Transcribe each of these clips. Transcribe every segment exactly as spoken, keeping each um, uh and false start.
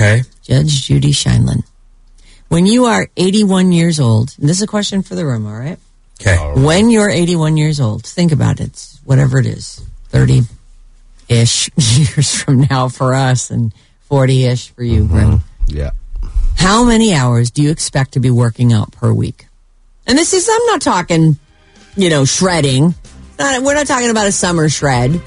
Okay. Judge Judy Scheinlin. When you are eighty-one years old, and this is a question for the room, all right? Okay. All right. When you're eighty-one years old, think about it. It's whatever it is, thirty-ish years from now for us and forty-ish for you, Mm-hmm. Brent. Yeah. How many hours do you expect to be working out per week? And this is, I'm not talking, you know, shredding. Not, we're not talking about a summer shred.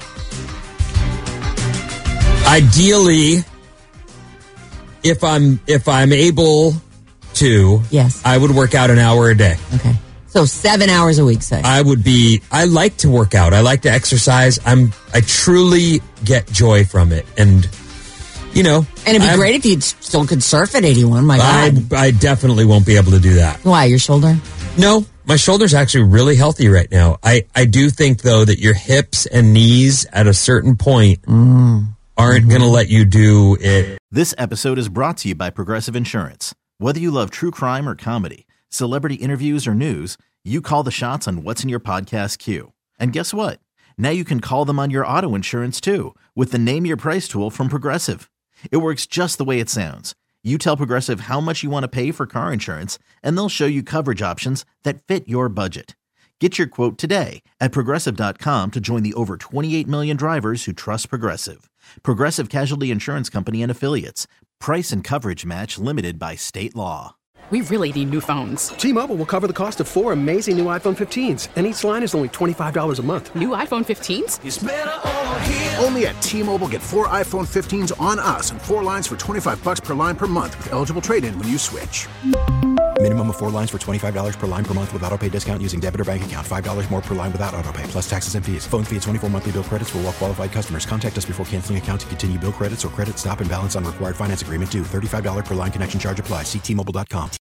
Ideally, if I'm if I'm able to, Yes. I would work out an hour a day. Okay. So seven hours a week, say. I would be, I like to work out. I like to exercise. I'm, I truly get joy from it. And, you know. And it'd be I, great if you still could surf at eighty-one. My I, God. I definitely won't be able to do that. Why? Your shoulder? No, my shoulder's actually really healthy right now. I, I do think, though, that your hips and knees at a certain point Mm. aren't Mm-hmm. going to let you do it. This episode is brought to you by Progressive Insurance. Whether you love true crime or comedy, celebrity interviews or news, you call the shots on what's in your podcast queue. And guess what? Now you can call them on your auto insurance too with the Name Your Price tool from Progressive. It works just the way it sounds. You tell Progressive how much you want to pay for car insurance, and they'll show you coverage options that fit your budget. Get your quote today at Progressive dot com to join the over twenty-eight million drivers who trust Progressive. Progressive Casualty Insurance Company and Affiliates. Price and coverage match limited by state law. We really need new phones. T-Mobile will cover the cost of four amazing new iPhone fifteens, and each line is only twenty-five dollars a month. New iPhone fifteens? It's better over here. Only at T-Mobile, get four iPhone fifteens on us and four lines for twenty-five bucks per line per month with eligible trade-in when you switch. Minimum of four lines for twenty-five dollars per line per month with autopay discount using debit or bank account. five dollars more per line without autopay, plus taxes and fees. Phone fee at twenty-four monthly bill credits for well-qualified customers. Contact us before canceling account to continue bill credits or credit stop and balance on required finance agreement due. thirty-five dollars per line connection charge applies. See T Mobile dot com.